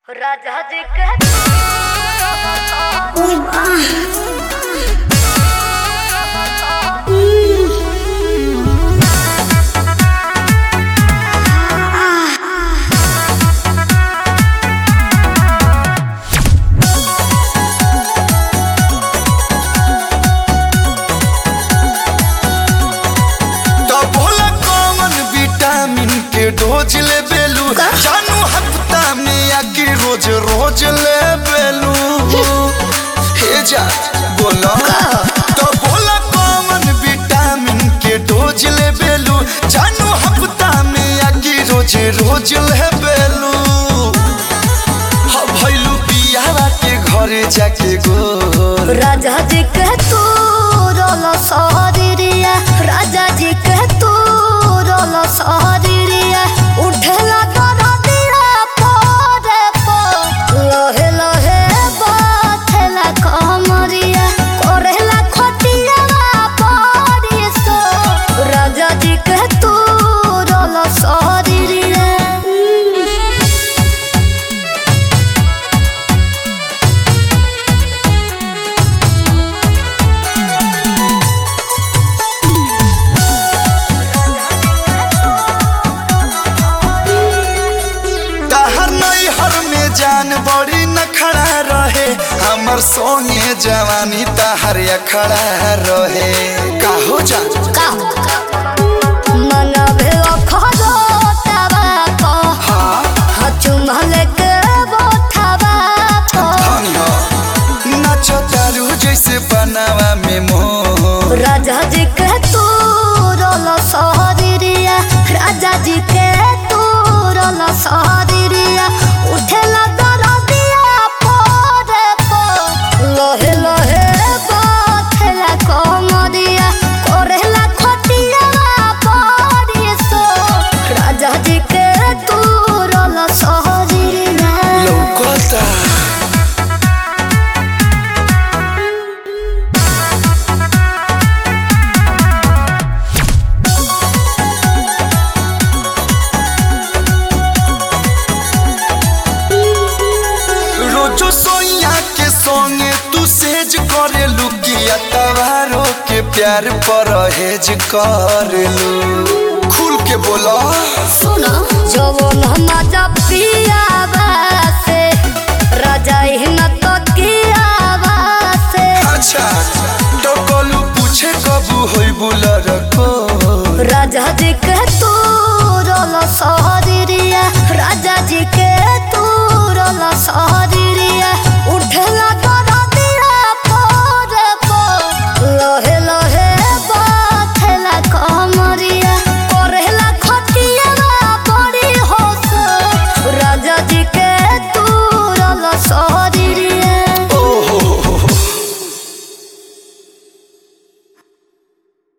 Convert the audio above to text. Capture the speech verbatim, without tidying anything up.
राजा जी के डोज ले बेलू जानू हफ्ता में आके रोज रोज ले बेलू हे जा बोला तो बोला कौन विटामिन के डोज ले बेलू जानू हफ्ता में आके रोज रोज ले बेलू हा भइलू पियावा के घरे जाके गो राजा जी के तू रोलो सौरिया राजा जी के तू रोलो सौरिया उठला तोरा दिया पोरे पो लोहे लोहे बाथला कमरिया कोरेला खटिया पड़ी सो राजा जी के तू रोलो सौरिया जान बड़ी न खड़ा रहे हमर सोने जवानी तहर खड़ा रहे काहो जान काहो मनवे खरो तबा को हां हचुमल के बोथबा को नाचो तारू जैसे बनावा में मोह राजा जी के तू रोलो सौरिया राजा जी के तू रोलो सौरिया उठला दरा दिया पोरे पो लोहे लोहे बाथला कमरिया कोरेला खटिया पड़ी सो राजा जी के तू रोलो सौरिया लौकता रोजो सोइया के संगे तू सेज करे लुकिया तवारो के प्यार पर हेज करेलू खुल के बोला सुनो जवन मजा पिया बासे राजा हिना तो किया बासे अच्छा तो कोलू पूछे कबू होई बुलर को राजा जी के तू रोलो सौरिया राजा जी के